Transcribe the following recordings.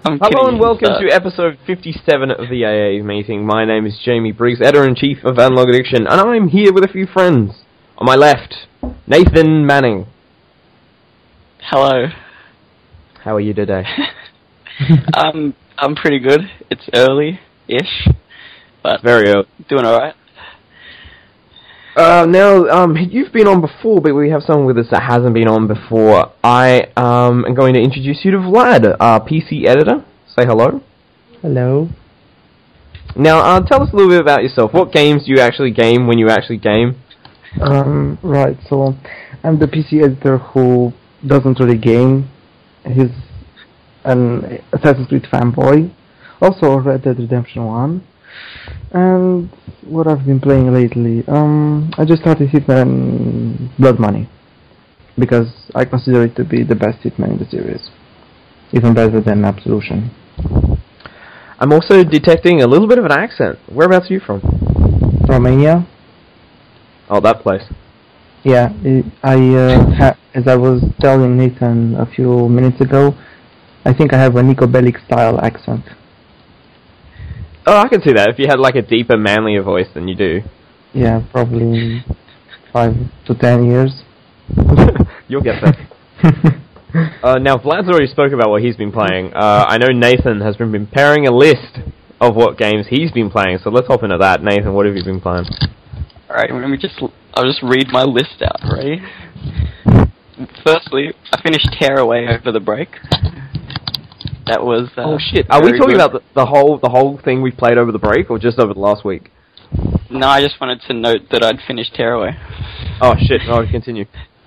I'm Hello kidding and welcome you, to episode 57 of the AA meeting. My name is Jamie Briggs, editor-in-chief of Analog Addiction, and I'm here with a few friends. On my left, Nathan Manning. Hello. How are you today? I'm pretty good. It's early-ish, but Very early. doing alright. Now, you've been on before, but we have someone with us that hasn't been on before. I am going to introduce you to Vlad, our PC editor. Say hello. Hello. Now, tell us a little bit about yourself. What games do you actually game when you actually game? Right, so I'm the PC editor who doesn't really game. He's an Assassin's Creed fanboy. Also Red Dead Redemption 1. And what I've been playing lately, I just started Hitman Blood Money. Because I consider it to be the best Hitman in the series. Even better than Absolution. I'm also detecting a little bit of an accent. Whereabouts are you from? Romania. Oh, that place. Yeah, as I was telling Nathan a few minutes ago, I think I have a Nico Bellic style accent. Oh, I can see that. If you had like a deeper, manlier voice than you do. Yeah, probably 5 to 10 years. You'll get there. Now, Vlad's already spoke about what he's been playing. I know Nathan has been preparing a list of what games he's been playing, so let's hop into that. Nathan, what have you been playing? Alright, I'll just read my list out, ready? Firstly, I finished Tearaway over the break. That was, oh shit, are we talking about the whole thing we played over the break, or just over the last week? No, I just wanted to note that I'd finished Tearaway. Oh shit, continue.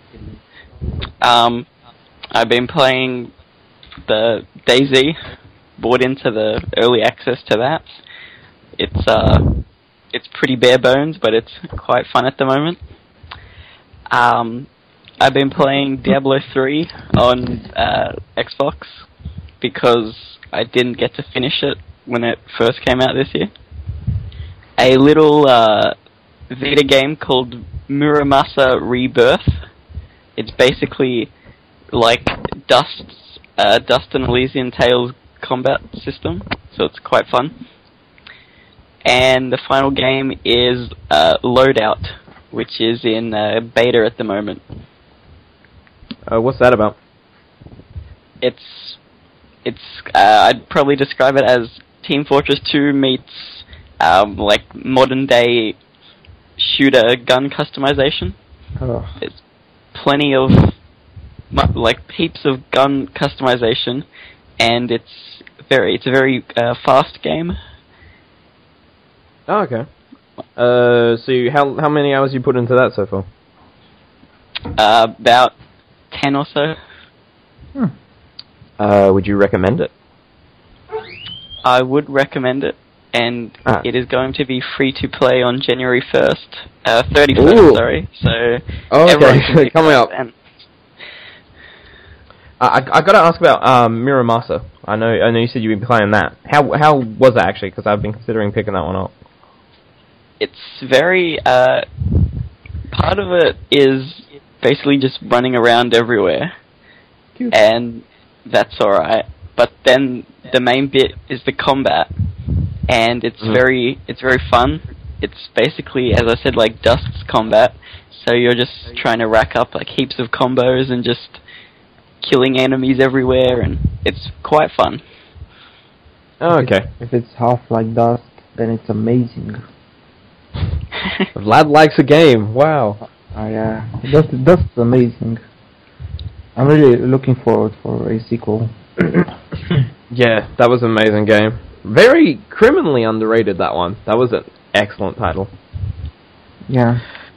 I've been playing the DayZ, bought into the early access to that. It's pretty bare bones, but it's quite fun at the moment. I've been playing Diablo 3 on Xbox, because I didn't get to finish it when it first came out this year. A little Vita game called Muramasa Rebirth. It's basically like Dust and Elysian Tales combat system, so it's quite fun. And the final game is Loadout, which is in beta at the moment. What's that about? It's I'd probably describe it as Team Fortress 2 meets like modern day shooter gun customization. Oh. There's plenty of like heaps of gun customization, and it's a very fast game. Oh, okay. So how many hours you put into that so far? About 10 or so. Would you recommend it? I would recommend it, and it is going to be free to play on January 31st, Ooh. sorry. So okay, coming up. I got to ask about Muramasa. I know you said you've been playing that. How was that actually? Because I've been considering picking that one up. It's very part of it is basically just running around everywhere, Cute. and that's alright. But then the main bit is the combat, and it's very fun. It's basically, as I said, like Dust's combat. So you're just trying to rack up like heaps of combos and just killing enemies everywhere, and it's quite fun. Oh, okay. If it's half like Dust, then it's amazing. Vlad likes a game. Wow. Yeah, Dust is amazing. I'm really looking forward for a sequel. Yeah, that was an amazing game. Very criminally underrated, that one. That was an excellent title. Yeah.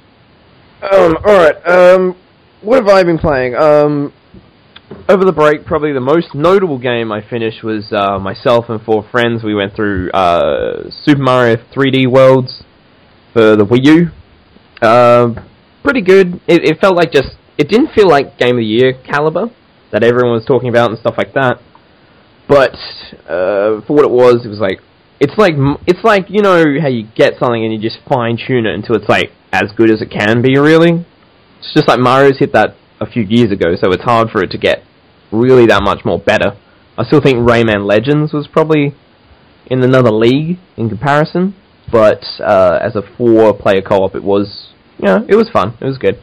Alright, what have I been playing? Over the break, probably the most notable game I finished was myself and 4 friends. We went through Super Mario 3D Worlds for the Wii U. Pretty good. It felt like it didn't feel like Game of the Year caliber that everyone was talking about and stuff like that. But for what it was like it's like you know how you get something and you just fine tune it until it's like as good as it can be. Really, it's just like Mario's hit that a few years ago, so it's hard for it to get really that much more better. I still think Rayman Legends was probably in another league in comparison, but as a 4-player co-op, it was, it was fun. It was good.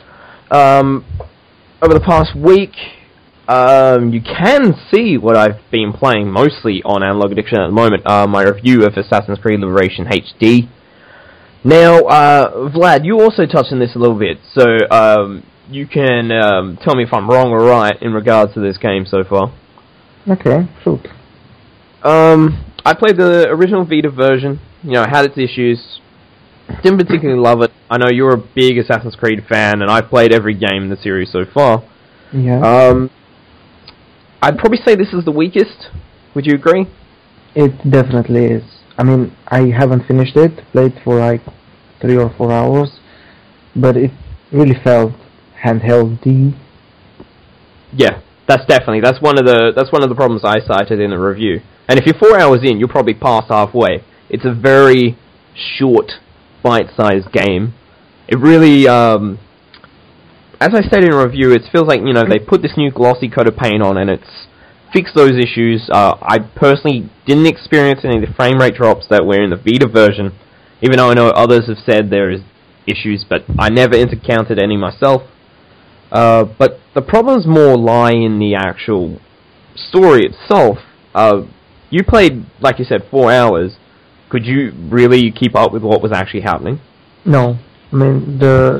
Over the past week, you can see what I've been playing mostly on Analog Addiction at the moment, my review of Assassin's Creed Liberation HD. Now, Vlad, you also touched on this a little bit, so you can tell me if I'm wrong or right in regards to this game so far. Okay, shoot. I played the original Vita version, had its issues, didn't particularly love it. I know you're a big Assassin's Creed fan, and I've played every game in the series so far. Yeah. I'd probably say this is the weakest. Would you agree? It definitely is. I mean, I haven't finished it, played for like 3 or 4 hours, but it really felt handheld-y. Yeah, that's one of the problems I cited in the review. And if you're 4 hours in, you're probably past halfway. It's a very short, bite-sized game. It really, as I stated in a review, it feels like, they put this new glossy coat of paint on and it's fixed those issues. I personally didn't experience any of the frame rate drops that were in the Vita version, even though I know others have said there is issues, but I never encountered any myself. But the problems more lie in the actual story itself. You played, like you said, 4 hours. Could you really keep up with what was actually happening? No. I mean,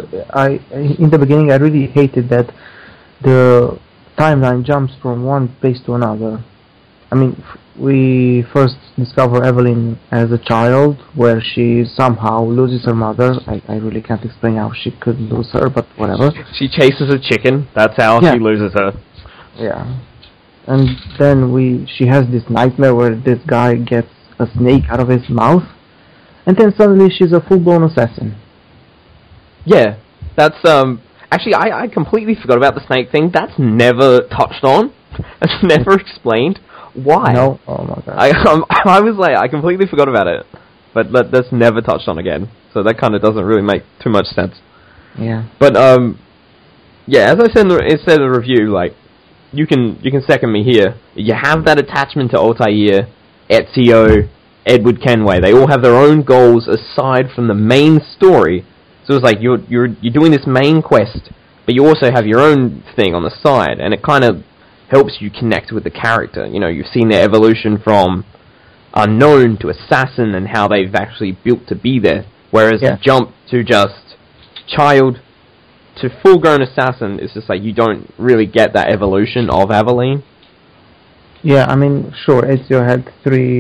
in the beginning I really hated that the timeline jumps from one place to another. I mean, we first discover Evelyn as a child, where she somehow loses her mother. I really can't explain how she could lose her, but whatever. She chases a chicken, that's how she loses her. Yeah. And then she has this nightmare where this guy gets a snake out of his mouth, and then suddenly she's a full-blown assassin. Yeah, that's, actually, I completely forgot about the snake thing. That's never touched on. That's never explained. Why? No? Oh my god. I was like, I completely forgot about it. But that's never touched on again. So that kind of doesn't really make too much sense. Yeah. But, yeah, as I said in the review, like, you can second me here. You have that attachment to Altair, Ezio, Edward Kenway. They all have their own goals aside from the main story. So it's like you're doing this main quest, but you also have your own thing on the side, and it kind of helps you connect with the character. You've seen their evolution from unknown to assassin and how they've actually built to be there. Whereas the jump to just child to full-grown assassin is just like you don't really get that evolution of Aveline. Yeah, I mean, sure, Ezio had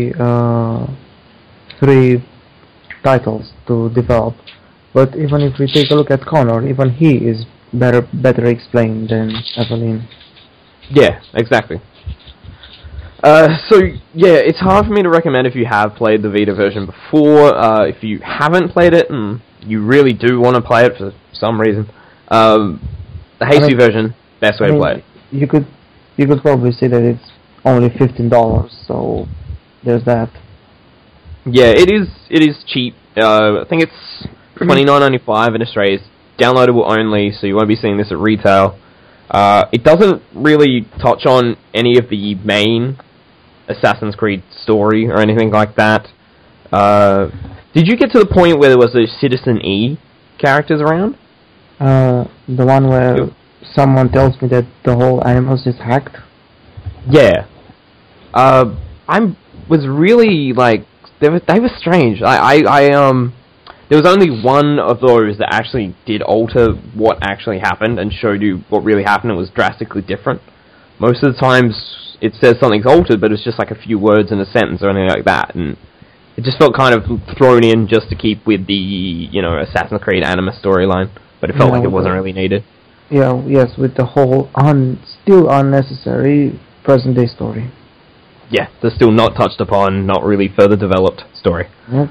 three titles to develop. But even if we take a look at Connor, even he is better explained than Evelyn. Yeah, exactly. So, yeah, it's hard for me to recommend if you have played the Vita version before. If you haven't played it, and you really do want to play it for some reason, the HD version, best way to play it. You could probably say that it's only $15, so there's that. Yeah, it is cheap. I think it's $29.95 in Australia. It's downloadable only, so you won't be seeing this at retail. It doesn't really touch on any of the main Assassin's Creed story or anything like that. Did you get to the point where there was those Citizen E characters around? The one where someone tells me that the whole Animus is hacked? Yeah. I was really, like, they were strange. There was only one of those that actually did alter what actually happened and showed you what really happened. It was drastically different. Most of the times it says something's altered, but it's just like a few words in a sentence or anything like that, and it just felt kind of thrown in just to keep with the, Assassin's Creed Animus storyline, but it felt like it wasn't really needed. Yeah, yes, with the whole still unnecessary present-day story. Yeah, the still not touched upon, not really further developed story. Yep.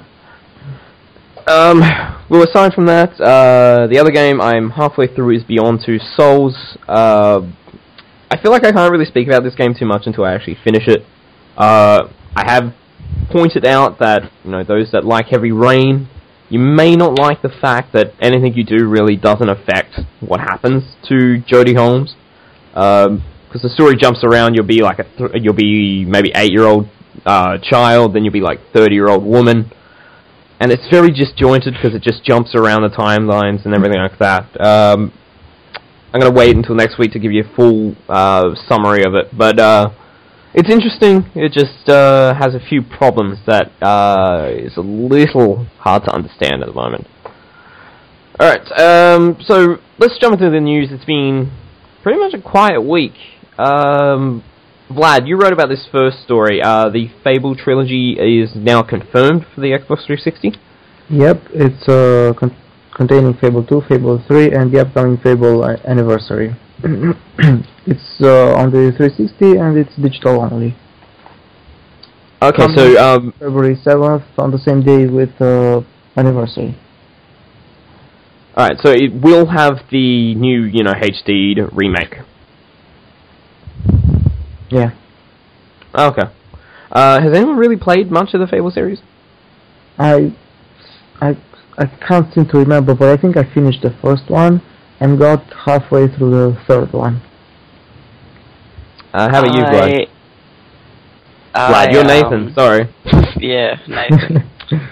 Well, aside from that, the other game I'm halfway through is Beyond Two Souls. I feel like I can't really speak about this game too much until I actually finish it. I have pointed out that, those that like Heavy Rain, you may not like the fact that anything you do really doesn't affect what happens to Jodie Holmes. Because because the story jumps around. You'll be like you'll be maybe 8-year-old child, then you'll be like 30-year-old woman, and it's very disjointed because it just jumps around the timelines and everything like that. I'm going to wait until next week to give you a full summary of it, but it's interesting. It just has a few problems that is a little hard to understand at the moment. Alright, so let's jump into the news. It's been pretty much a quiet week. Vlad, you wrote about this first story. The Fable trilogy is now confirmed for the Xbox 360? Yep, it's containing Fable 2, Fable 3, and the upcoming Fable anniversary. It's on the 360 and it's digital only. Okay, so February 7th, on the same day with anniversary. Alright, so it will have the new, HD'd remake. Yeah. Okay. Has anyone really played much of the Fable series? I can't seem to remember, but I think I finished the first one and got halfway through the third one. How about you, Vlad? Vlad, you're Nathan, sorry. Yeah, Nathan.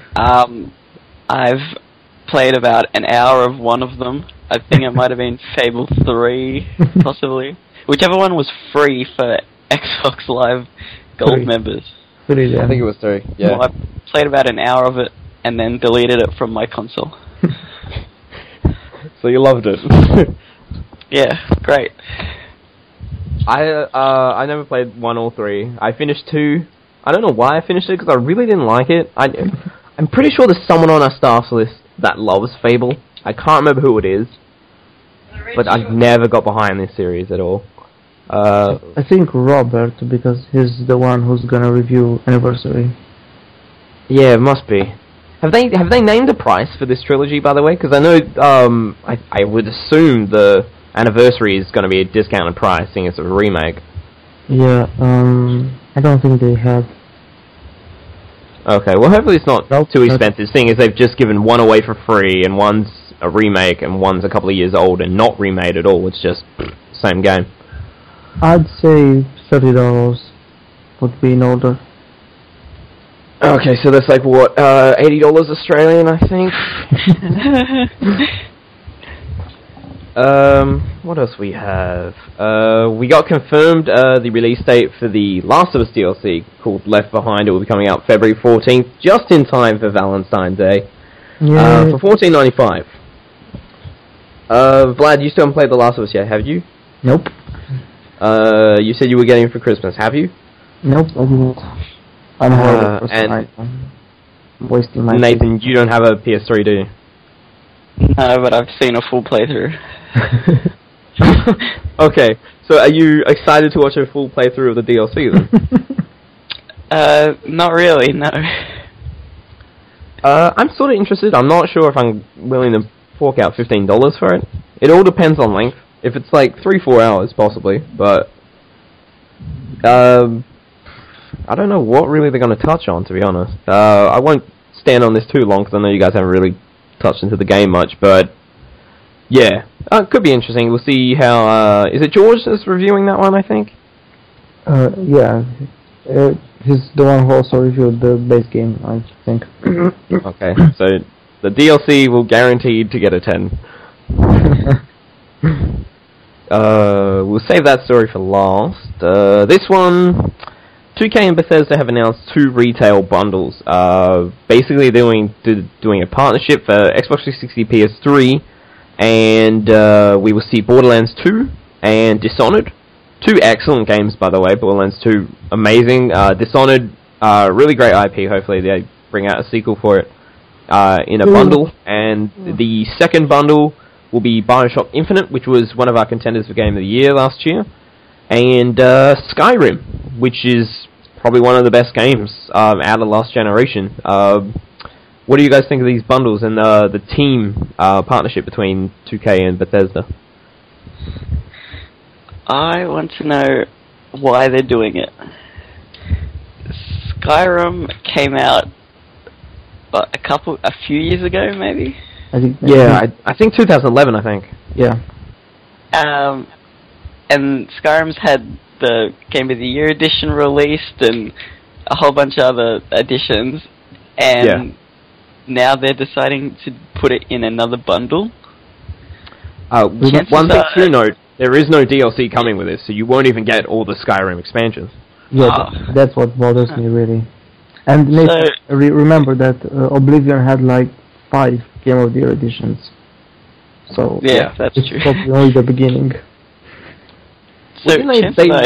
I've played about an hour of one of them. I think it might have been Fable 3, possibly. Whichever one was free for Xbox Live Gold members. I think it was 3, yeah. Well, I played about an hour of it and then deleted it from my console. So you loved it? Yeah, great. I never played 1 or 3. I finished 2. I don't know why I finished it, because I really didn't like it. I'm pretty sure there's someone on our staff list that loves Fable. I can't remember who it is, but I've never got behind this series at all. I think Robert, because he's the one who's gonna review Anniversary. Yeah, it must be. Have they named a price for this trilogy, by the way? Because I know I would assume the Anniversary is going to be a discounted price, seeing it's a remake. Yeah, I don't think they have. Okay, well hopefully it's not too expensive, seeing as they've just given one away for free, and one's a remake, and one's a couple of years old and not remade at all. It's just same game. I'd say $30 would be in order. Okay, so that's like what, $80 Australian, I think. What else we have? We got confirmed the release date for the Last of Us DLC called Left Behind. It will be coming out February 14th, just in time for Valentine's Day. Yeah. For $14.95. Vlad, you still haven't played The Last of Us yet, have you? Nope. You said you were getting it for Christmas, have you? Nope, I didn't. I'm horrible for and I'm wasting my Nathan, you don't have a PS3, do you? No, but I've seen a full playthrough. Okay, so are you excited to watch a full playthrough of the DLC then? Not really, no. I'm sort of interested. I'm not sure if I'm willing to fork out $15 for it. It all depends on length. If it's like 3-4 hours, possibly, but I don't know what really they're going to touch on, to be honest. I won't stand on this too long, because I know you guys haven't really touched into the game much, but yeah, it could be interesting. We'll see how, is it George that's reviewing that one, I think? Yeah, he's the one who also reviewed the base game, I think. Okay, so the DLC will guarantee to get a 10. We'll save that story for last. This one, 2K and Bethesda have announced 2 retail bundles. Basically, doing a partnership for Xbox 360, PS3, and we will see Borderlands 2 and Dishonored. 2 excellent games, by the way. Borderlands 2, amazing. Dishonored, really great IP. Hopefully, they bring out a sequel for it in a bundle. And the second bundle will be Bioshock Infinite, which was one of our contenders for Game of the Year last year. And Skyrim, which is probably one of the best games out of last generation. What do you guys think of these bundles and the team partnership between 2K and Bethesda? I want to know why they're doing it. Skyrim came out a few years ago, maybe. I think 2011. I think. Yeah. and Skyrim's had the Game of the Year edition released and a whole bunch of other editions, and now they're deciding to put it in another bundle. One thing to note, there is no DLC coming with this, so you won't even get all the Skyrim expansions. Yeah, that's what bothers me, really. And remember that Oblivion had like 5 Game of the Year editions. So yeah, that's it's true. probably only the beginning. So, Chancellor,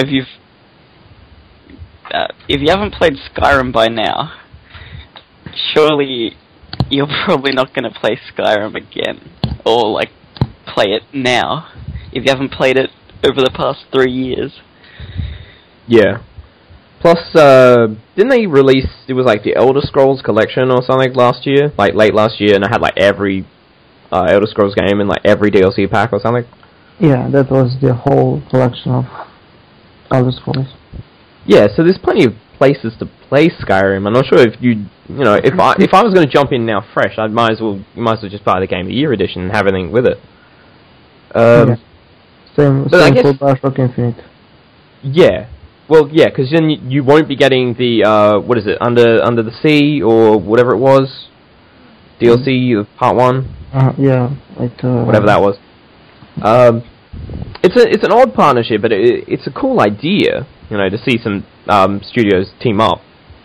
if you haven't played Skyrim by now, surely you're probably not going to play Skyrim again, or like play it now, if you haven't played it over the past 3 years. Yeah. Plus, didn't they release, it was like the Elder Scrolls collection or something last year? Like late last year, and it had like every Elder Scrolls game and like every DLC pack or something? Yeah, that was the whole collection of Elder Scrolls. Yeah, so there's plenty of places to play Skyrim. I'm not sure if if I was going to jump in now fresh, you might as well just buy the Game of the Year edition and have everything with it. Same for Bioshock Infinite. Yeah. Well, yeah, because then you won't be getting the, what is it, Under the Sea, or whatever it was, DLC of Part 1? Yeah. Whatever that was. It's an odd partnership, but it's a cool idea, to see some studios team up.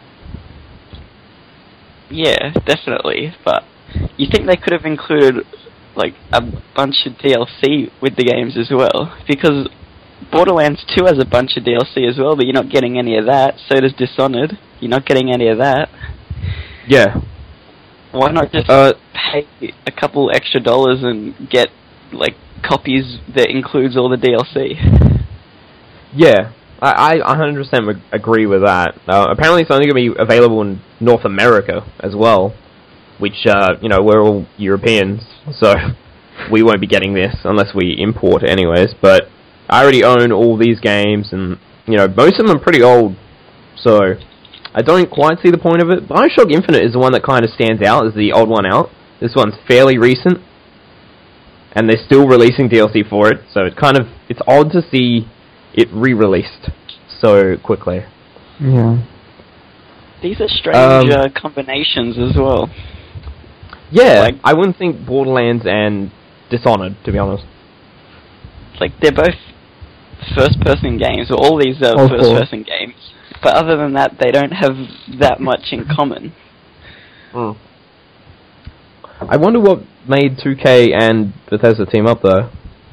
Yeah, definitely, but you think they could have included, like, a bunch of DLC with the games as well, because Borderlands 2 has a bunch of DLC as well, but you're not getting any of that. So does Dishonored. You're not getting any of that. Yeah. Why not just pay a couple extra dollars and get, like, copies that includes all the DLC? Yeah, I 100% agree with that. Apparently it's only going to be available in North America as well, which, we're all Europeans, so we won't be getting this unless we import it anyways, but I already own all these games, and, most of them are pretty old, so I don't quite see the point of it. Bioshock Infinite is the one that kind of stands out as the odd one out. This one's fairly recent, and they're still releasing DLC for it, so it's odd to see it re-released so quickly. Yeah. These are strange combinations as well. Yeah, I wouldn't think Borderlands and Dishonored, to be honest. Like, they're both first-person games, or all these are first-person games. But other than that, they don't have that much in common. Mm. I wonder what made 2K and Bethesda team up, though.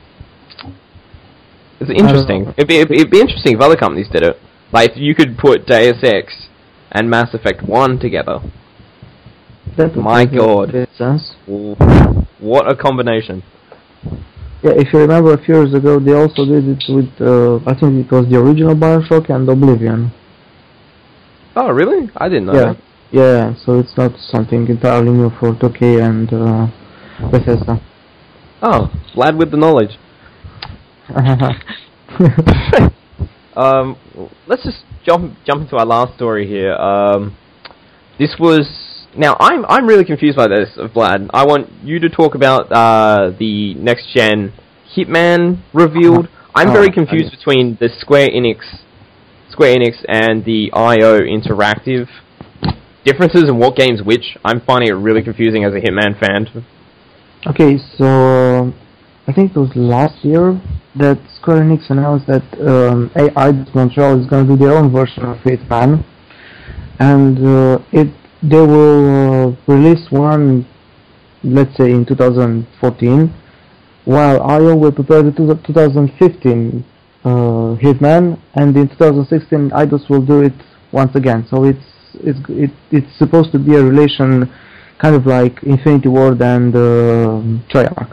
It's interesting. It'd be interesting if other companies did it. Like, if you could put Deus Ex and Mass Effect 1 together. My god. Sense. What a combination. Yeah, if you remember a few years ago, they also did it with, I think it was the original Bioshock and Oblivion. Oh, really? I didn't know that. Yeah, so it's not something entirely new for 2K and Bethesda. Oh, lad with the knowledge. Let's just jump into our last story here. This was... Now, I'm really confused by this, Vlad. I want you to talk about the next-gen Hitman revealed. I'm very confused between the Square Enix and the IO Interactive differences and what game's which. I'm finding it really confusing as a Hitman fan. Okay, so I think it was last year that Square Enix announced that Eidos Montreal is going to do their own version of Hitman, and they will release one, let's say, in 2014, while IO will prepare the 2015 Hitman, and in 2016 Eidos will do it once again. So it's supposed to be a relation kind of like Infinity Ward and Treyarch.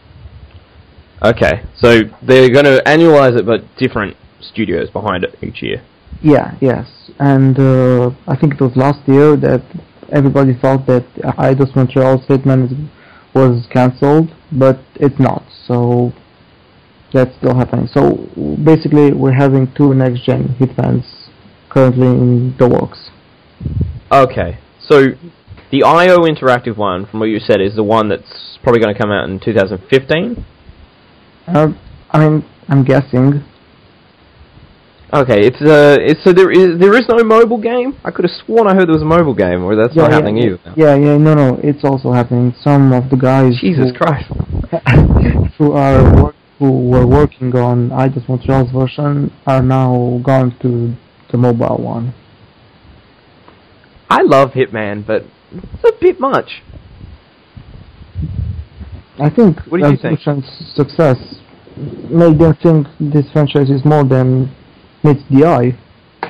Okay, so they're going to annualize it, but different studios behind it each year. Yes, and I think it was last year that everybody thought that Eidos Montreal's Hitman was cancelled, but it's not, so that's still happening. So basically we're having 2 next-gen Hitmans currently in the works. Okay, so the IO Interactive one, from what you said, is the one that's probably going to come out in 2015? I mean, I'm guessing. Okay, so there is no mobile game. I could have sworn I heard there was a mobile game, or that's not happening either. No, it's also happening. Some of the guys Jesus Christ, who were working on Eidos Montreal's version are now gone to the mobile one. I love Hitman, but it's a bit much. I think What do you think? Absolution's success made them think this franchise is more than meets the eye.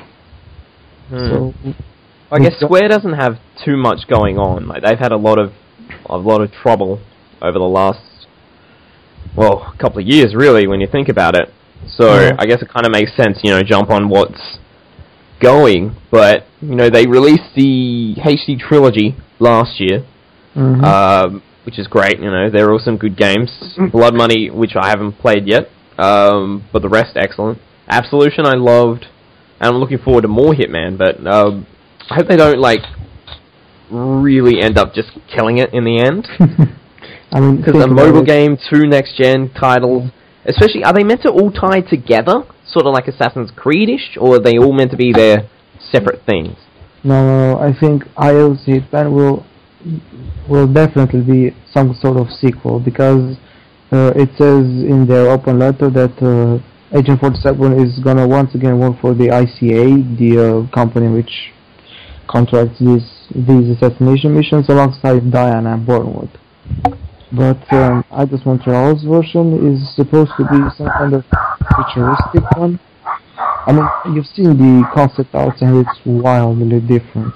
So I guess Square doesn't have too much going on. Like they've had a lot of trouble over the last couple of years, really, when you think about it. So I guess it kind of makes sense, jump on what's going. But they released the HD trilogy last year, which is great. There are some good games. Blood Money, which I haven't played yet, but the rest excellent. Absolution I loved, and I'm looking forward to more Hitman, but I hope they don't really end up just killing it in the end. Because a mobile game, 2 next-gen titles, especially, are they meant to all tie together, sort of like Assassin's Creed-ish, or are they all meant to be their separate things? No, I think iOS Hitman will definitely be some sort of sequel, because it says in their open letter that Agent 47 is gonna once again work for the ICA, the company which contracts these assassination missions alongside Diana Bournewood. But Eidos Montreal's version is supposed to be some kind of futuristic one. I mean, you've seen the concept art and it's wildly different.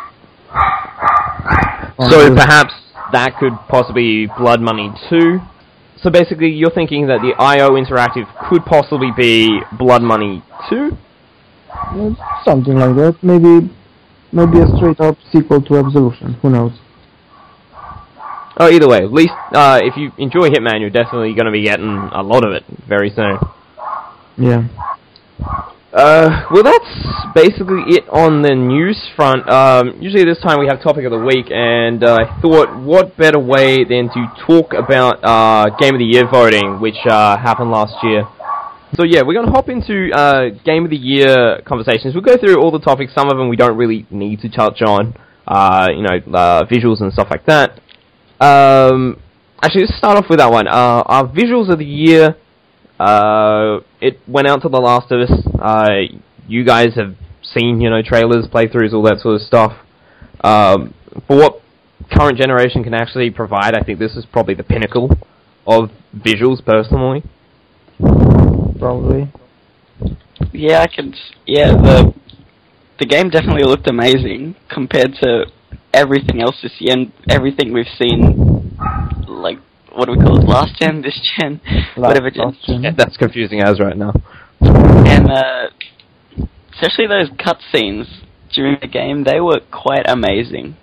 So perhaps that could possibly be Blood Money 2. So basically, you're thinking that the IO Interactive could possibly be Blood Money 2? Something like that. Maybe a straight-up sequel to Absolution. Who knows? Oh, either way, at least if you enjoy Hitman, you're definitely going to be getting a lot of it very soon. Yeah. Well, that's basically it on the news front. Usually this time we have Topic of the Week, and I thought, what better way than to talk about Game of the Year voting, which happened last year. So yeah, we're going to hop into Game of the Year conversations. We'll go through all the topics. Some of them we don't really need to touch on, visuals and stuff like that. Actually, let's start off with that one. Our visuals of the year, it went out to The Last of Us. You guys have seen, trailers, playthroughs, all that sort of stuff. For what current generation can actually provide, I think this is probably the pinnacle of visuals, personally. Probably. Yeah, the game definitely looked amazing compared to everything else this year and everything we've seen, like, what do we call it, last gen, this gen, whatever gen. Yeah, that's confusing as right now. And especially those cutscenes during the game, they were quite amazing.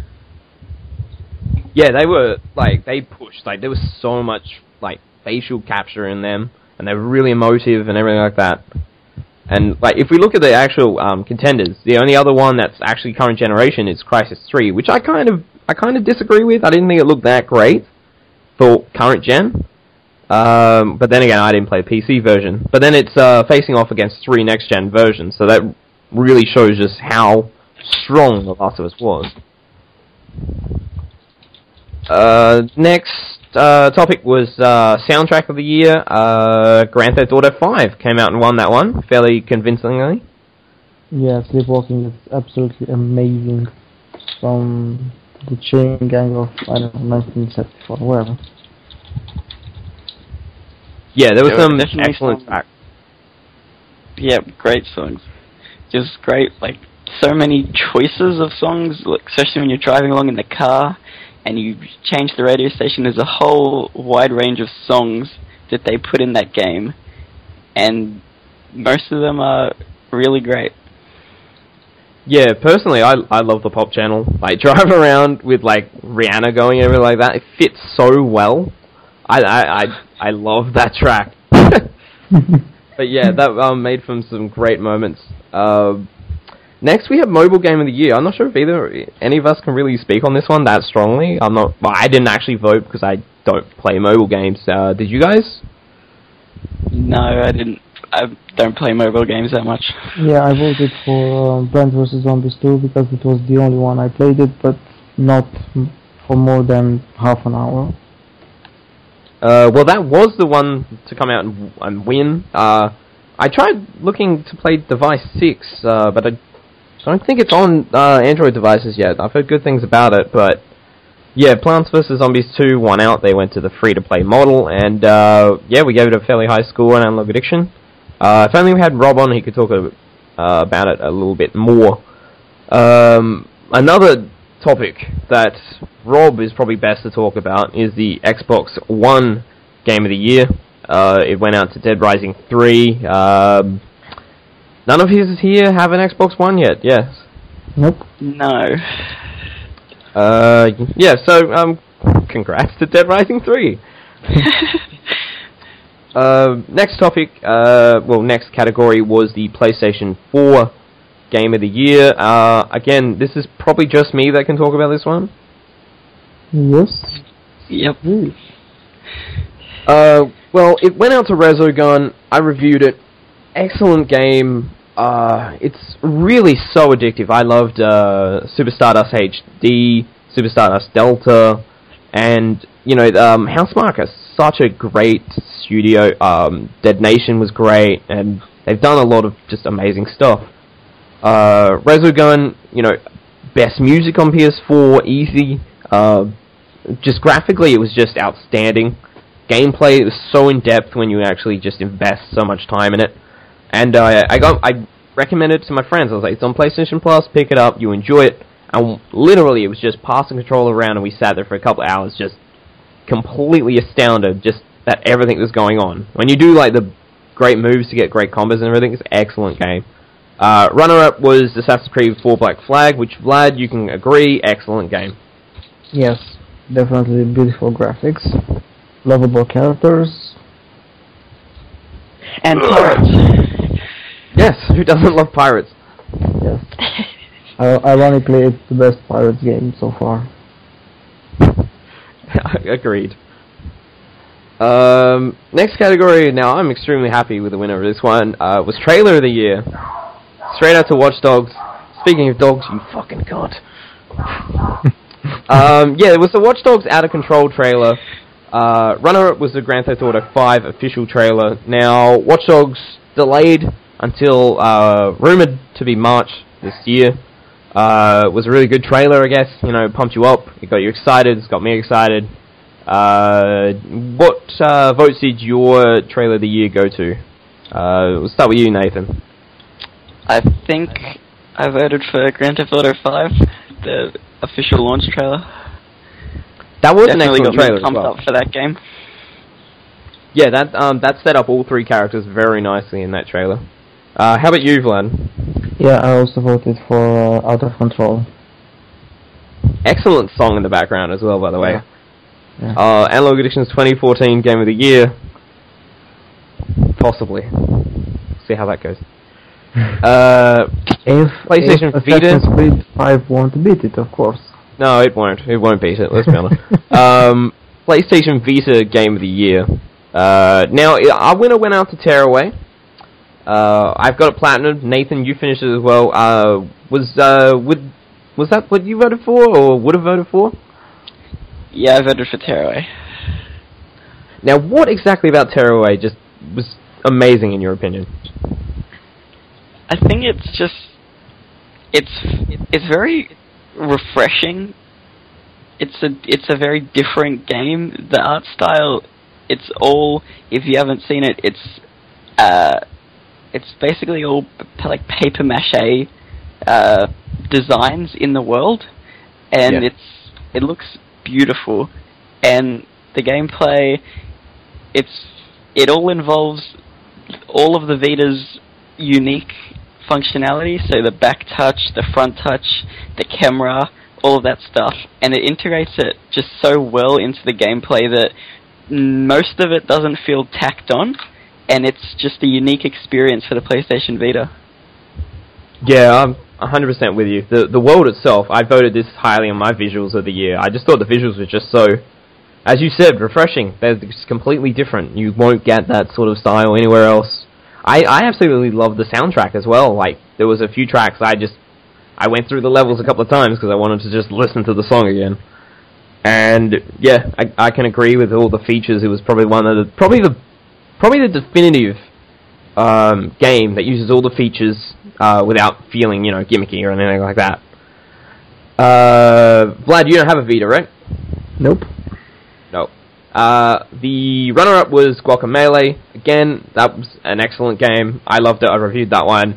Yeah, they were, they pushed, there was so much, facial capture in them, and they were really emotive and everything like that. And, if we look at the actual contenders, the only other one that's actually current generation is Crysis 3, which I kind of disagree with. I didn't think it looked that great for current gen. But then again, I didn't play the PC version. But then it's facing off against 3 next-gen versions, so that really shows just how strong The Last of Us was. Next topic was soundtrack of the year. Grand Theft Auto 5 came out and won that one fairly convincingly. Yeah, Sleepwalking is absolutely amazing. From the Chain Gang of, 1974, whatever. Yeah, there was some excellent tracks. Yeah, great songs. Just great, so many choices of songs, especially when you're driving along in the car and you change the radio station. There's a whole wide range of songs that they put in that game, and most of them are really great. Yeah, personally, I love the pop channel. Driving around with Rihanna going and everything like that, it fits so well. I love that track. But yeah, that made from some great moments. Next, we have Mobile Game of the Year. I'm not sure if any of us can really speak on this one that strongly. I didn't actually vote because I don't play mobile games. Did you guys? No, I didn't. I don't play mobile games that much. Yeah, I voted for Plants vs Zombies 2 because it was the only one I played it, but not for more than half an hour. Well, that was the one to come out and win. I tried looking to play Device 6, but I don't think it's on Android devices yet. I've heard good things about it, but yeah, Plants vs. Zombies 2 won out. They went to the free-to-play model, and yeah, we gave it a fairly high score on Analog Addiction. If only we had Rob on, he could talk about it a little bit more. Another topic that Rob is probably best to talk about is the Xbox One Game of the Year. It went out to Dead Rising 3. None of his here have an Xbox One yet, yes? Nope. No. Yeah, so, congrats to Dead Rising 3. Next topic, next category was the PlayStation 4 Game of the Year. Again, this is probably just me that can talk about this one. Yes. Yep. Well, it went out to Resogun. I reviewed it. Excellent game. It's really so addictive. I loved Super Stardust HD, Super Stardust Delta, and, you know, Housemarque is such a great studio. Dead Nation was great, and they've done a lot of just amazing stuff. Resogun, you know, best music on PS4, easy. Just graphically, it was just outstanding. Gameplay was so in-depth when you actually just invest so much time in it. And I recommended it to my friends. I was like, it's on PlayStation Plus, pick it up, you enjoy it. And literally, it was just passing the controller around, and we sat there for a couple of hours just completely astounded just that everything was going on. When you do like the great moves to get great combos and everything, it's an excellent game. Runner-up was Assassin's Creed 4 Black Flag, which, Vlad, you can agree, excellent game. Yes, definitely beautiful graphics, lovable characters, and pirates. Yes, who doesn't love pirates? Yes. Ironically, it's the best Pirates game so far. Agreed. Next category, now I'm extremely happy with the winner of this one, was Trailer of the Year. Straight out to Watch Dogs. Speaking of dogs, you fucking cunt. Yeah, it was the Watch Dogs Out of Control trailer. Runner-up was the Grand Theft Auto 5 official trailer. Now, Watch Dogs delayed until rumored to be March this year. It was a really good trailer, I guess. You know, pumped you up. It got you excited. It's got me excited. What votes did your trailer of the year go to? We'll start with you, Nathan. I think I voted for Grand Theft Auto 5, the official launch trailer. That was Definitely an excellent got trailer me pumped as well. up for that game. Yeah, that set up all three characters very nicely in that trailer. How about you, Vlad? Yeah, I also voted for Out of Control. Excellent song in the background as well, by the way. Yeah. Analog Addiction's 2014 Game of the Year. Possibly. See how that goes. If PlayStation Vita. Assassin's Creed 5 won't beat it, of course. No, it won't. It won't beat it, let's be honest. PlayStation Vita Game of the Year. Now, our winner went out to Tearaway. I've got it platinum. Nathan, you finished it as well. Was that what you voted for, or would have voted for? Yeah, I voted for Tearaway. Now, what exactly about Tearaway just was amazing in your opinion? I think it's just it's very refreshing. It's a very different game. The art style, it's all, if you haven't seen it, it's basically all like paper mache designs in the world, and yeah. it looks beautiful, and the gameplay, it all involves all of the Vita's unique functionality, so the back touch, the front touch, the camera, all of that stuff, and it integrates it just so well into the gameplay that most of it doesn't feel tacked on, and it's just a unique experience for the PlayStation Vita. Yeah, I'm 100% with you. The world itself, I voted this highly on my visuals of the year. I just thought the visuals were just so, as you said, refreshing. They're just completely different. You won't get that sort of style anywhere else. I absolutely loved the soundtrack as well. Like, there was a few tracks I went through the levels a couple of times because I wanted to just listen to the song again. And yeah, I can agree with all the features. It was probably probably the definitive game that uses all the features without feeling, gimmicky or anything like that. Vlad, you don't have a Vita, right? Nope. No. The runner-up was Guacamelee. Again, that was an excellent game. I loved it. I reviewed that one.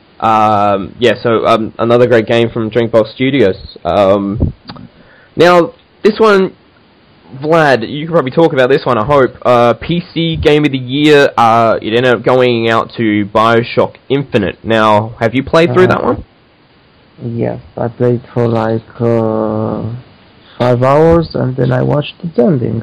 Another great game from Drinkbox Studios. Now, this one, Vlad, you can probably talk about this one, I hope. PC Game of the Year, it ended up going out to BioShock Infinite. Now, have you played through that one? Yes, I played for like 5 hours, and then I watched the ending.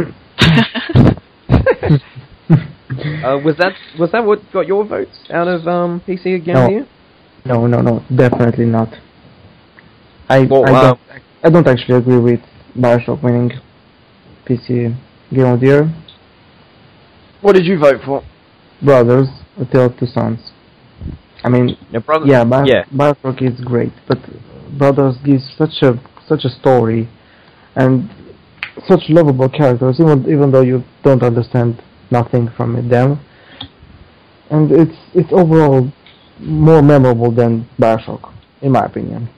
Was that what got your votes out of PC Game of the Year? No, definitely not. I don't actually agree with BioShock winning PC Game of the Year. What did you vote for? Brothers, A Tale of Two Sons. I mean, BioShock is great, but Brothers gives such a story and such lovable characters, even though you don't understand nothing from them, and it's overall more memorable than BioShock, in my opinion.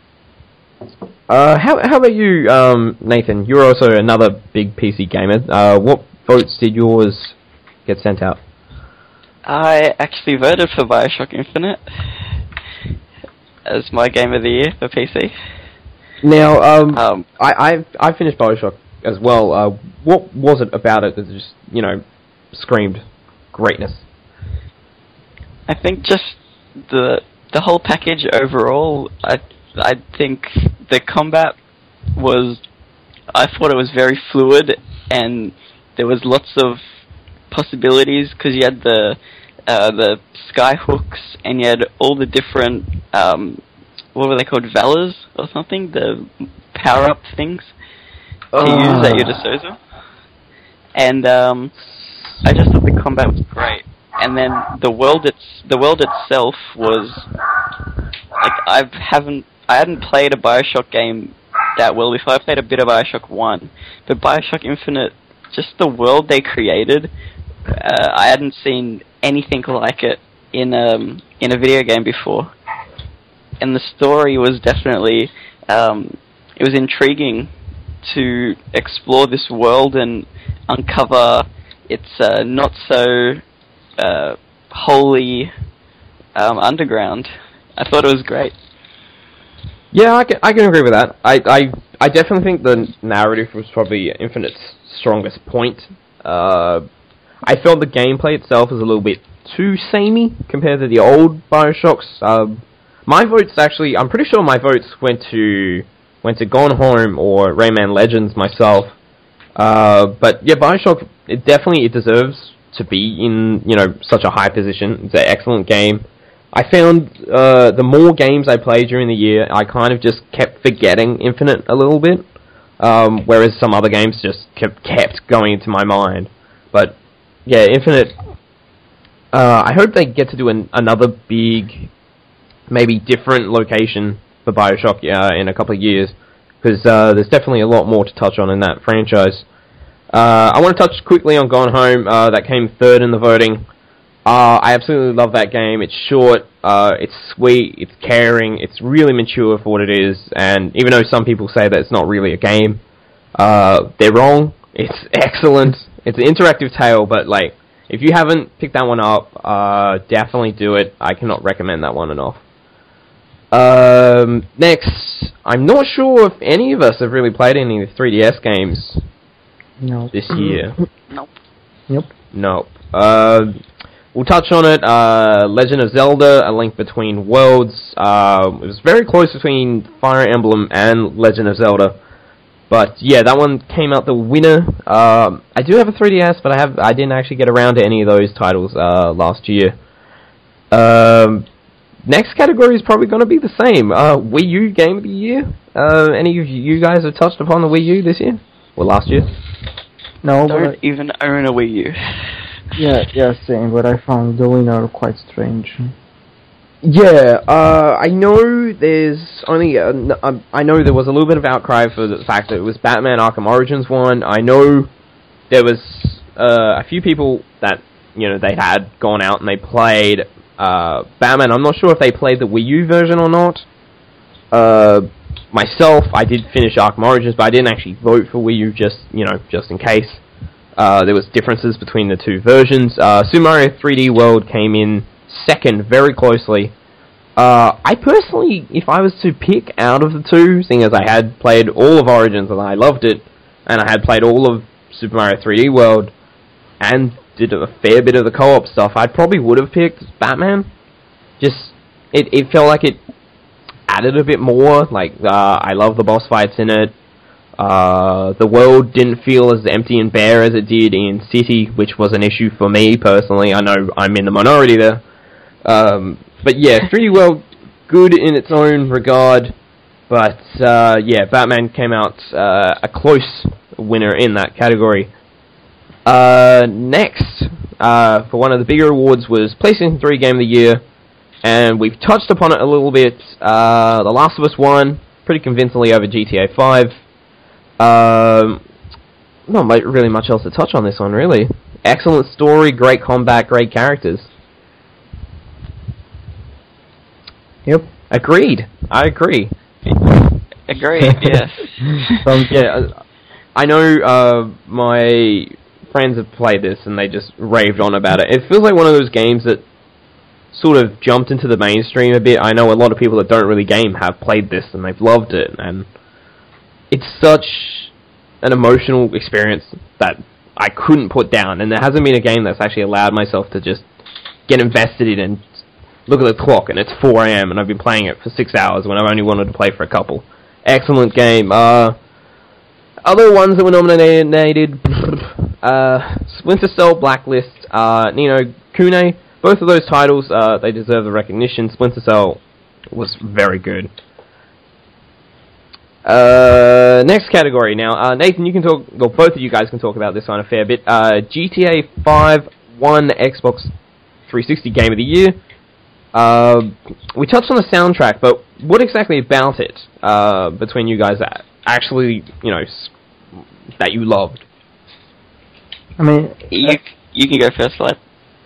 How about you, Nathan? You're also another big PC gamer. What votes did yours get sent out? I actually voted for BioShock Infinite as my game of the year for PC. Now, I finished BioShock as well. What was it about it that just, screamed greatness? I think just the whole package overall. I think the combat I thought it was very fluid, and there was lots of possibilities because you had the sky hooks, and you had all the different what were they called, Valors or something, the power up things to use at your disposal. And I just thought the combat was great, and then the world itself was like I hadn't played a BioShock game that well before. I played a bit of BioShock 1, but BioShock Infinite, just the world they created, I hadn't seen anything like it in a video game before. And the story was definitely, it was intriguing to explore this world and uncover its not so holy underground. I thought it was great. Yeah, I can agree with that. I definitely think the narrative was probably Infinite's strongest point. I felt the gameplay itself was a little bit too samey compared to the old BioShocks. My votes actually, I'm pretty sure my votes went to Gone Home or Rayman Legends myself. But yeah, BioShock, it deserves to be in, such a high position. It's an excellent game. I found the more games I played during the year, I kind of just kept forgetting Infinite a little bit, whereas some other games just kept going into my mind. But yeah, Infinite, I hope they get to do another big, maybe different location for BioShock in a couple of years, because there's definitely a lot more to touch on in that franchise. I want to touch quickly on Gone Home. That came third in the voting. I absolutely love that game. It's short, it's sweet, it's caring, it's really mature for what it is, and even though some people say that it's not really a game, they're wrong. It's excellent. It's an interactive tale, but like, if you haven't picked that one up, definitely do it. I cannot recommend that one enough. Next, I'm not sure if any of us have really played any of the 3DS games this year. Nope. We'll touch on it. Legend of Zelda, A Link Between Worlds. It was very close between Fire Emblem and Legend of Zelda. But yeah, that one came out the winner. I do have a 3DS, but I didn't actually get around to any of those titles last year. Next category is probably going to be the same. Wii U Game of the Year. Any of you guys have touched upon the Wii U this year? Or last year? No, Don't even own a Wii U. Yeah, same. But I found the winner quite strange. Yeah, I know there's only... I know there was a little bit of outcry for the fact that it was Batman Arkham Origins one. I know there was a few people that, they had gone out and they played Batman. I'm not sure if they played the Wii U version or not. Myself, I did finish Arkham Origins, but I didn't actually vote for Wii U just in case. There was differences between the two versions. Super Mario 3D World came in second very closely. I personally, if I was to pick out of the two, seeing as I had played all of Origins and I loved it, and I had played all of Super Mario 3D World, and did a fair bit of the co-op stuff, I probably would have picked Batman. Just, it felt like it added a bit more. I love the boss fights in it. The world didn't feel as empty and bare as it did in City, which was an issue for me personally. I know I'm in the minority there. But yeah, 3D World, good in its own regard. But Batman came out a close winner in that category. Next, for one of the bigger awards was PlayStation 3 Game of the Year. And we've touched upon it a little bit. The Last of Us won pretty convincingly over GTA 5. Not really much else to touch on this one, really. Excellent story, great combat, great characters. Yep. Agreed. I agree. Agreed, yes. I know my friends have played this and they just raved on about it. It feels like one of those games that sort of jumped into the mainstream a bit. I know a lot of people that don't really game have played this and they've loved it, and it's such an emotional experience that I couldn't put down, and there hasn't been a game that's actually allowed myself to just get invested in and look at the clock and it's 4 AM and I've been playing it for 6 hours when I've only wanted to play for a couple. Excellent game. Other ones that were nominated, Splinter Cell, Blacklist, Ni no Kuni. Both of those titles, they deserve the recognition. Splinter Cell was very good. Next category now. Nathan, you can talk, well, both of you guys can talk about this one a fair bit. GTA 5 won Xbox 360 Game of the Year. We touched on the soundtrack, but what exactly about it, between you guys that actually, that you loved? I mean... You can go first, Vlad.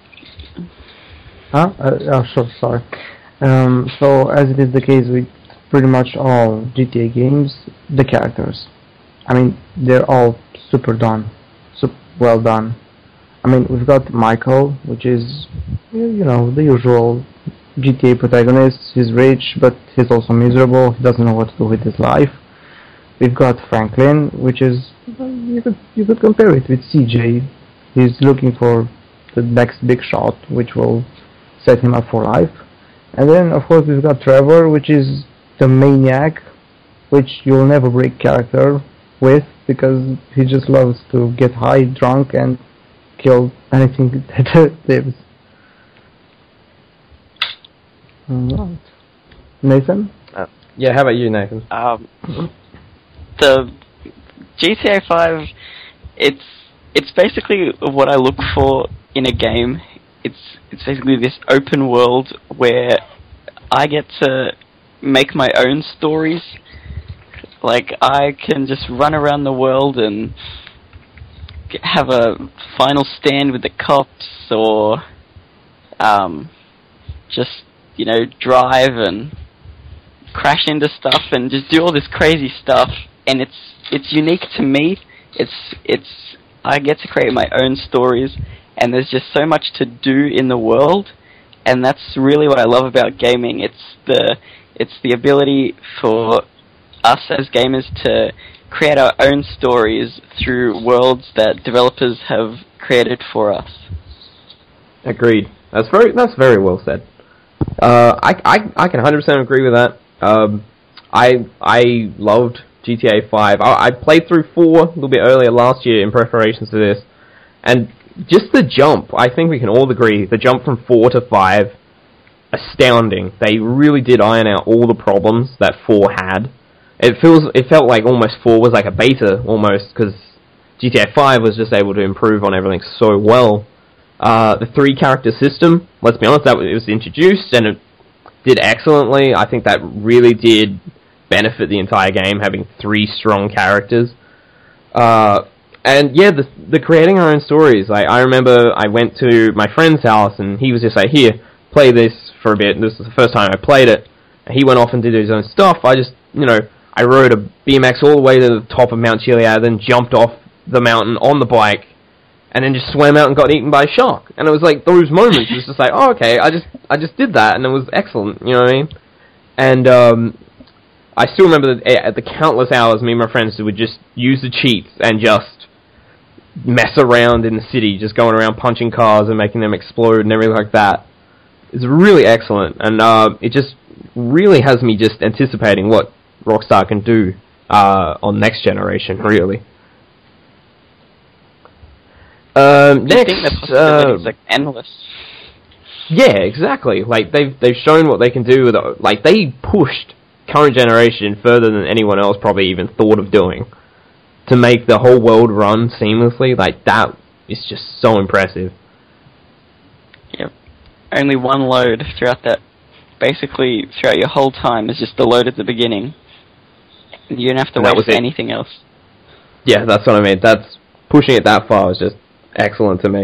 Huh? Sure, sorry. So, as it is the case with pretty much all GTA games, the characters. I mean, they're all super done. Well done. I mean, we've got Michael, which is, the usual GTA protagonist. He's rich, but he's also miserable. He doesn't know what to do with his life. We've got Franklin, which is, you could compare it with CJ. He's looking for the next big shot, which will set him up for life. And then, of course, we've got Trevor, which is the maniac, which you'll never break character with, because he just loves to get high, drunk, and kill anything that lives. Alright. Nathan? Yeah, how about you, Nathan? The GTA 5, it's basically what I look for in a game. It's basically this open world where I get to make my own stories. Like, I can just run around the world and have a final stand with the cops, or just, drive and crash into stuff and just do all this crazy stuff. And it's unique to me. I get to create my own stories, and there's just so much to do in the world, and that's really what I love about gaming. It's the ability for us as gamers to create our own stories through worlds that developers have created for us. Agreed. That's very well said. I can 100% agree with that. I loved GTA 5. I played through 4 a little bit earlier last year in preparation for this, and just the jump, I think we can all agree, the jump from 4 to 5, astounding. They really did iron out all the problems that 4 had. It felt like almost 4 was like a beta, almost, because GTA 5 was just able to improve on everything so well. The 3-character system, let's be honest, it was introduced and it did excellently. I think that really did benefit the entire game, having 3 strong characters. And yeah, the creating our own stories. I remember I went to my friend's house and he was just like, here, play this for a bit. And this was the first time I played it. And he went off and did his own stuff. I just, I rode a BMX all the way to the top of Mount Chiliad, then jumped off the mountain on the bike, and then just swam out and got eaten by a shark. And it was like those moments. It was just like, oh, okay, I just did that, and it was excellent. You know what I mean? And I still remember the countless hours me and my friends would just use the cheats and just mess around in the city, just going around punching cars and making them explode and everything like that. It's really excellent, and it just really has me just anticipating what Rockstar can do on next generation, really. Next, I think the possibilities are endless. Yeah, exactly. Like they've shown what they can do with it. Like they pushed current generation further than anyone else probably even thought of doing to make the whole world run seamlessly. Like that is just so impressive. Yep. Only one load throughout that. Basically, throughout your whole time is just the load at the beginning. You don't have to wait for anything else. Yeah, that's what I mean. That's pushing it that far is just excellent to me.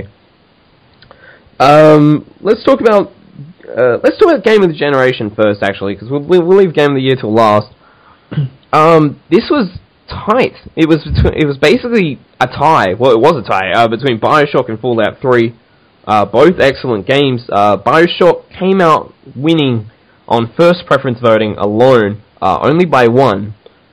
Let's talk about Game of the Generation first, actually, because we'll leave Game of the Year till last. This was tight. It was basically a tie. Well, it was a tie between BioShock and Fallout 3. Both excellent games. BioShock came out winning on first preference voting alone, only by 1.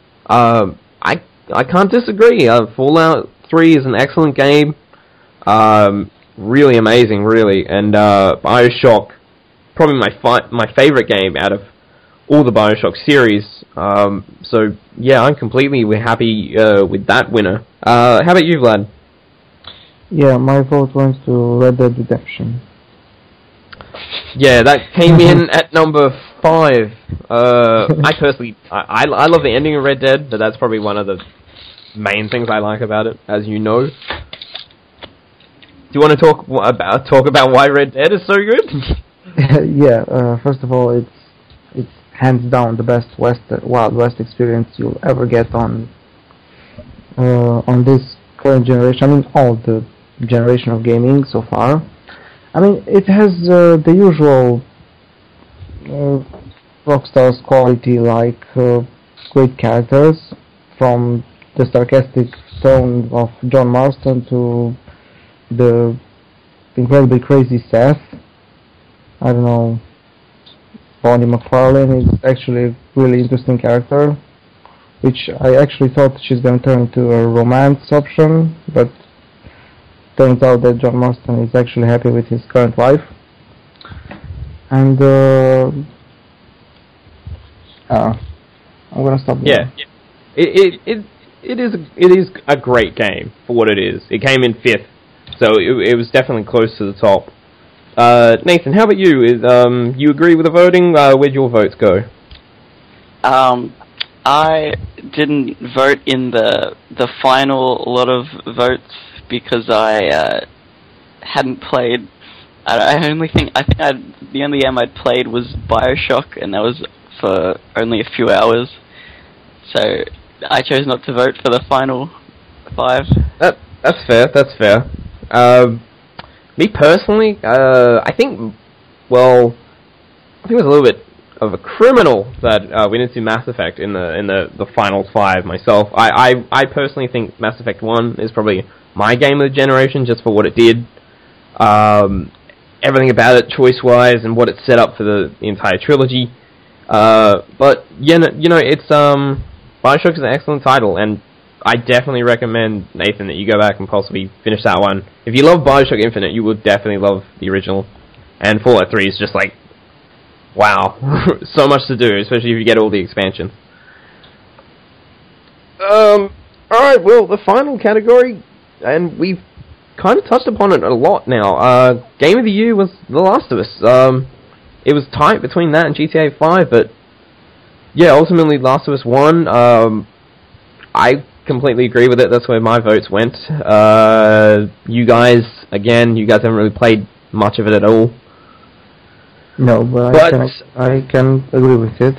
I can't disagree. Fallout 3 is an excellent game. Really amazing, really. And BioShock, probably my favorite game out of all the BioShock series. So yeah, I'm completely happy with that winner. How about you, Vlad? Yeah, my vote went to Red Dead Redemption. Yeah, that came in at number 5. I personally, I love the ending of Red Dead, but that's probably one of the main things I like about it, as you know. Do you want to talk about why Red Dead is so good? Yeah, first of all, it's hands down the best Wild West experience you'll ever get on this current generation. I mean, all the generation of gaming so far. I mean, it has the usual Rockstar's quality, like great characters, from the sarcastic tone of John Marston to the incredibly crazy Seth. I don't know, Bonnie McFarlane is actually a really interesting character, which I actually thought she's going to turn into a romance option, but turns out that John Marston is actually happy with his current wife. And I'm gonna stop there. Yeah, it is a great game for what it is. It came in 5th, so it was definitely close to the top. Nathan, how about you? You agree with the voting? Where'd your votes go? I didn't vote in the final lot of votes because I hadn't played. I think the only game I'd played was BioShock, and that was for only a few hours. So I chose not to vote for the final 5. That's fair. That's fair. Me personally, I think it was a little bit of a criminal that we didn't see Mass Effect in the final 5 myself. I personally think Mass Effect 1 is probably my game of the generation, just for what it did. Everything about it, choice-wise, and what it set up for the entire trilogy. But it's BioShock is an excellent title, and I definitely recommend, Nathan, that you go back and possibly finish that one. If you love BioShock Infinite, you will definitely love the original. And Fallout 3 is just like, wow, so much to do, especially if you get all the expansions. Alright, well, the final category, and we've kind of touched upon it a lot now. Game of the Year was The Last of Us. It was tight between that and GTA 5, but yeah, ultimately Last of Us won. I completely agree with it. That's where my votes went. You guys haven't really played much of it at all. No, but I can agree with it.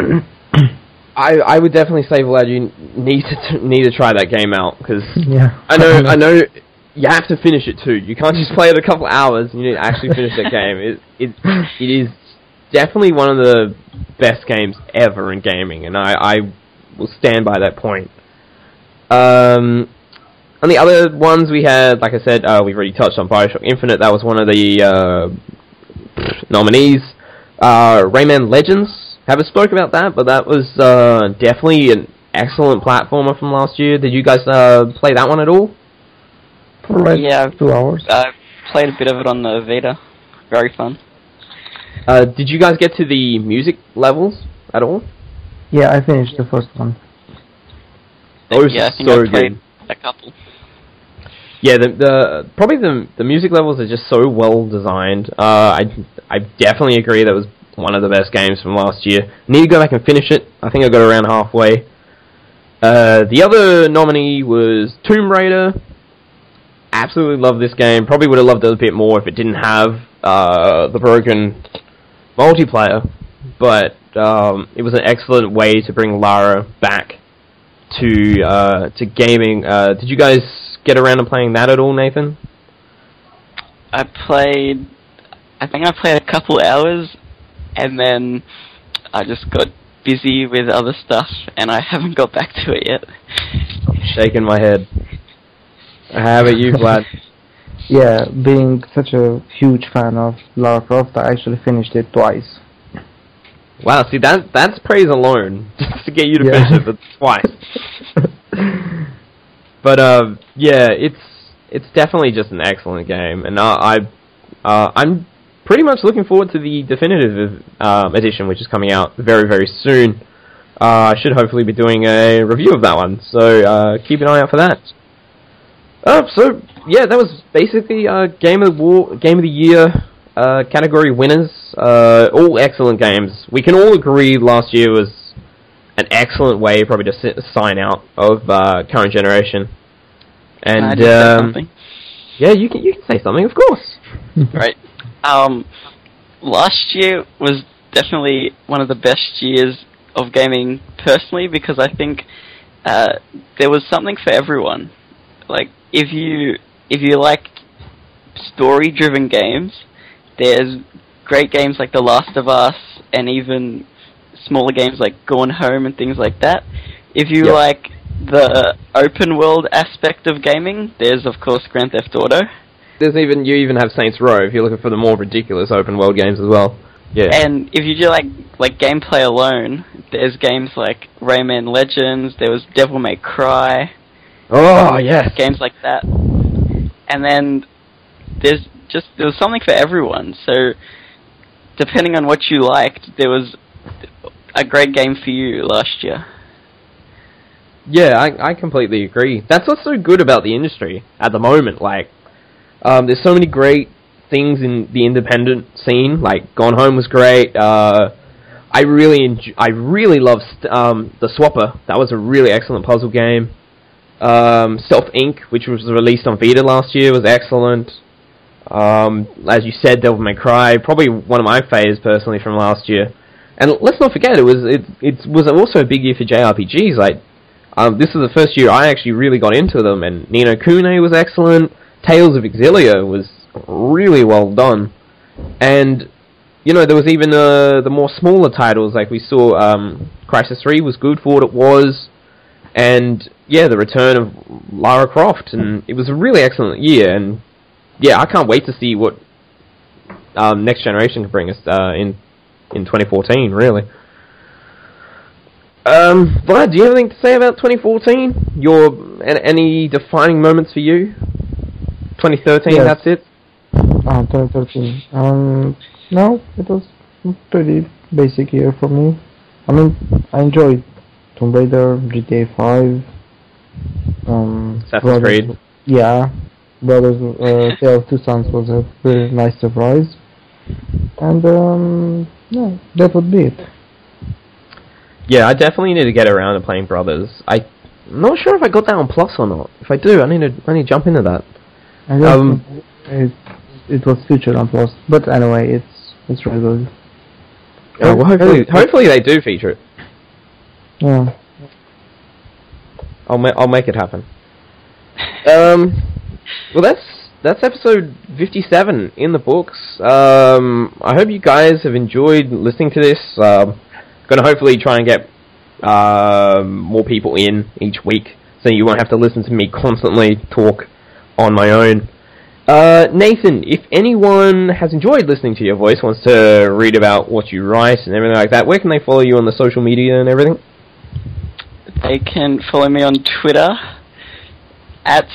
I would definitely say, Vlad, you need to try that game out, because yeah. I know you have to finish it too. You can't just play it a couple hours. You need to actually finish that game. It is definitely one of the best games ever in gaming, and I will stand by that point. On the other ones we had, like I said, we've already touched on Bioshock Infinite. That was one of the nominees. Rayman Legends, haven't spoke about that, but that was definitely an excellent platformer from last year. Did you guys play that one at all? For like 2 hours. I played a bit of it on the Vita. Very fun. Did you guys get to the music levels at all? Yeah, I finished the first one. I think I played a couple. Yeah, probably the music levels are just so well designed. I definitely agree that was one of the best games from last year. Need to go back and finish it. I think I got around halfway. The other nominee was Tomb Raider. Absolutely love this game. Probably would have loved it a bit more if it didn't have the broken multiplayer, but it was an excellent way to bring Lara back to gaming. Did you guys get around to playing that at all, Nathan? I think I played a couple hours, and then I just got busy with other stuff, and I haven't got back to it yet. I'm shaking my head. How about you, Vlad? Yeah, being such a huge fan of Lara Croft, I actually finished it twice. Wow, see, that's praise alone, just to get you to finish it, but twice. But, yeah, it's definitely just an excellent game, and I'm pretty much looking forward to the definitive edition, which is coming out very, very soon. I should hopefully be doing a review of that one, so keep an eye out for that. So yeah, that was basically Game of the Year category winners. All excellent games. We can all agree last year was an excellent way probably to sign out of current generation. And yeah, you can say something, of course. Right. Last year was definitely one of the best years of gaming personally, because I think there was something for everyone. Like, if you like story-driven games, there's great games like The Last of Us, and even smaller games like Gone Home and things like that. If you like the open world aspect of gaming, there's of course Grand Theft Auto. You even have Saints Row if you're looking for the more ridiculous open world games as well. Yeah. And if you do like gameplay alone, there's games like Rayman Legends. There was Devil May Cry. Oh, yes. Games like that. And then there was something for everyone. So depending on what you liked, there was a great game for you last year. Yeah, I completely agree. That's what's so good about the industry at the moment. Like, there's so many great things in the independent scene. Like, Gone Home was great. I really loved The Swapper. That was a really excellent puzzle game. Stealth Inc., which was released on Vita last year, was excellent. As you said, Devil May Cry, probably one of my faves personally from last year. And let's not forget, it was also a big year for JRPGs. Like, this was the first year I actually really got into them, and Ni no Kuni was excellent. Tales of Exilia was really well done. And, you know, there was even the more smaller titles, like we saw Crysis 3 was good for what it was. And, yeah, the return of Lara Croft, and it was a really excellent year, and, yeah, I can't wait to see what next generation can bring us in 2014, really. Vlad, do you have anything to say about 2014? Any defining moments for you? 2013, yes. That's it? 2013. No, it was a pretty basic year for me. I mean, I enjoyed Tomb Raider, GTA 5, Assassin's Creed. Yeah, Brothers Tale of Two Sons was a very nice surprise. And, yeah, that would be it. Yeah, I definitely need to get around to playing Brothers. I I'm not sure if I got that on Plus or not. If I do, I need to jump into that. I don't think it was featured on Plus, but anyway, it's really good. Well, hopefully they do feature it. Yeah. I'll make it happen. Well, that's episode 57 in the books. I hope you guys have enjoyed listening to this. Going to hopefully try and get more people in each week, so you won't have to listen to me constantly talk on my own. Nathan, if anyone has enjoyed listening to your voice, wants to read about what you write and everything like that, where can they follow you on the social media and everything? They can follow me on Twitter at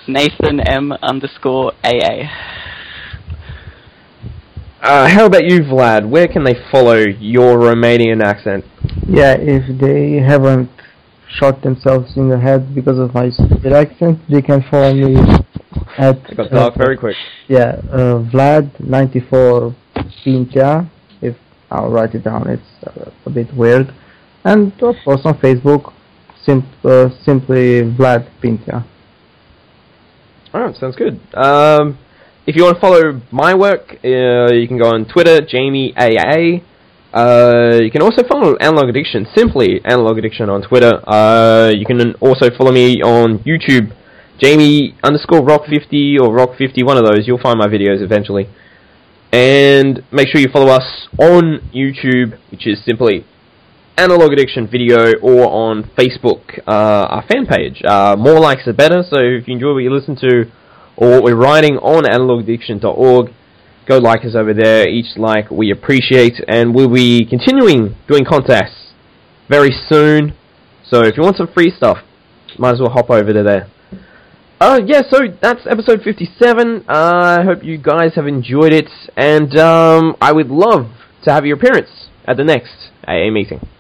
NathanM_AA. How about you, Vlad? Where can they follow your Romanian accent? Yeah, if they haven't shot themselves in the head because of my stupid accent, they can follow me at... It got dark very quick. Yeah, Vlad94 Pintia. If I'll write it down, it's a bit weird. And of course on Facebook, simply Vlad Pintia. Alright, sounds good. If you want to follow my work, you can go on Twitter, JamieAA. You can also follow Analog Addiction, simply Analog Addiction on Twitter. You can also follow me on YouTube, Jamie_Rock50 or Rock50, one of those. You'll find my videos eventually. And make sure you follow us on YouTube, which is simply Analog Addiction Video, or on Facebook, our fan page. More likes are better, so if you enjoy what you listen to, or what we're writing on analogaddiction.org, go like us over there. Each like we appreciate, and we'll be continuing doing contests very soon. So if you want some free stuff, might as well hop over to there. Yeah, so that's episode 57. I hope you guys have enjoyed it, and I would love to have your appearance at the next AA meeting.